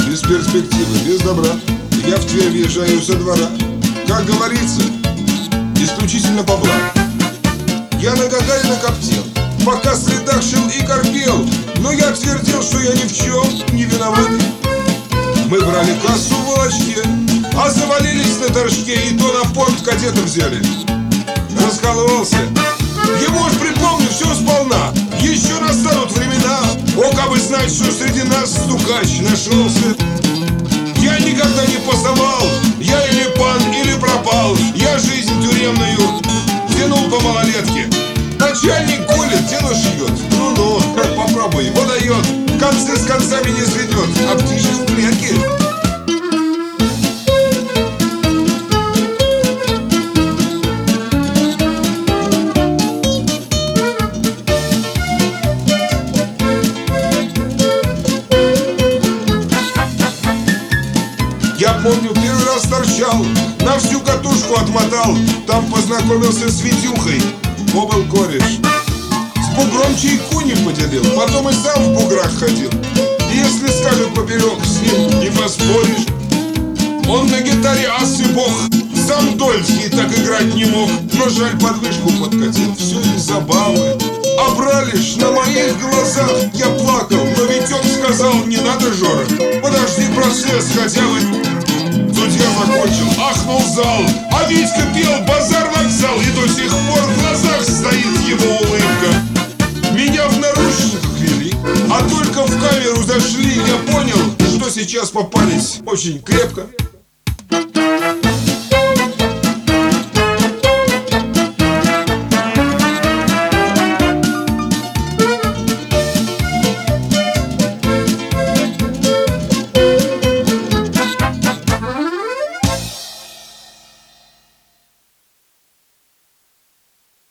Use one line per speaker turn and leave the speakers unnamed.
без перспективы, без добра. Я в Тверь въезжаю со двора. Как говорится, исключительно по блату. Я на Гагарина коптил, пока в следах шил и корпел, но я твердил, что я ни в чем не виноват. Мы брали кассу в Волочке, а завалились на торжке, и то на понт кадетов взяли. Раскололся. Ему ж припомню все сполна. Еще настанут времена. О, как бы знать, что среди нас стукач нашелся. Я никогда не пасовал. Я или пан, или пропал. Я жизнь тюремную тянул по малолетке. Начальник колет, дело шьет. Ну-ну, попробуй, выдает. Концы с концами не сведет, а птичек в клетке. Я помню, первый раз торчал, на всю катушку отмотал. Там познакомился с Витюхой, был кореш. С бугром чайку не поделил, потом и сам в буграх ходил. Если скажет поперек, с ним не поспоришь. Он на гитаре ас и бог, сам Дольский так играть не мог. Но жаль, подвышку подкатил, все из забавы. А бралишь на моих глазах, я плакал, но Витек сказал: не надо, Жора, подожди процесс хотя бы. Судья закончил, ахнул зал, а Витька пел базар-вокзал, и до сих пор в глазах стоит его улыбка. Меня в наручниках вели, а только в камеру зашли, я понял, что сейчас попались очень крепко.